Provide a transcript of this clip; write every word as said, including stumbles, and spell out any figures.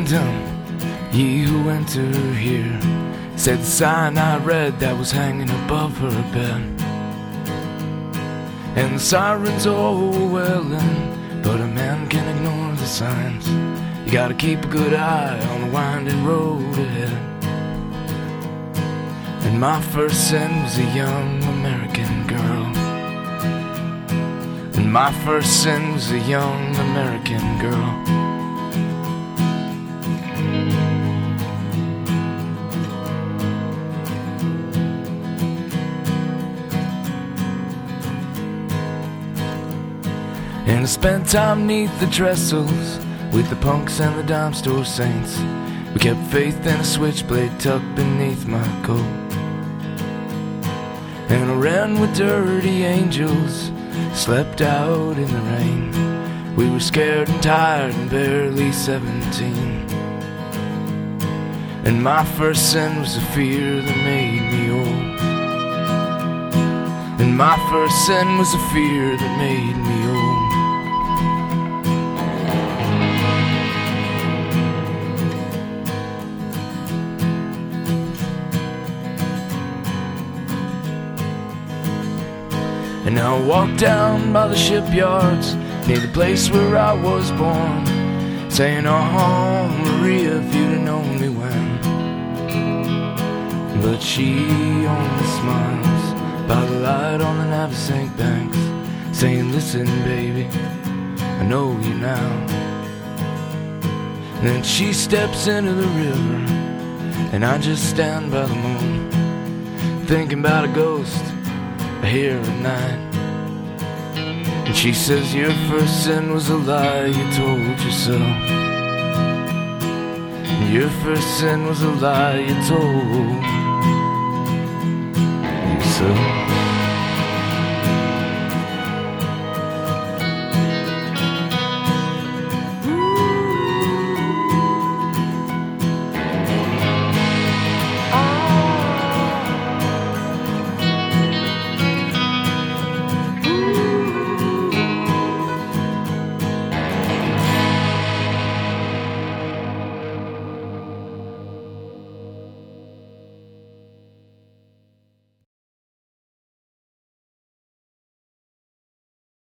kingdom, ye who enter here, said the sign I read that was hanging above her bed. And the sirens all wailing, but a man can't ignore the signs. You gotta keep a good eye on the winding road ahead. And my first sin was a young American girl. And my first sin was a young American girl. And I spent time neath the trestles with the punks and the dime store saints. We kept faith in a switchblade tucked beneath my coat. And I ran with dirty angels, slept out in the rain. We were scared and tired and barely seventeen. And my first sin was a fear that made me old. And my first sin was a fear that made me old. And now I walk down by the shipyards near the place where I was born, saying, oh, Maria, if you'd have known me when. But she only smiles by the light on the Navesink banks, saying, listen, baby, I know you now. And then she steps into the river, and I just stand by the moon, thinking about a ghost here at night. And she says, your first sin was a lie you told yourself. Your first sin was a lie you told yourself.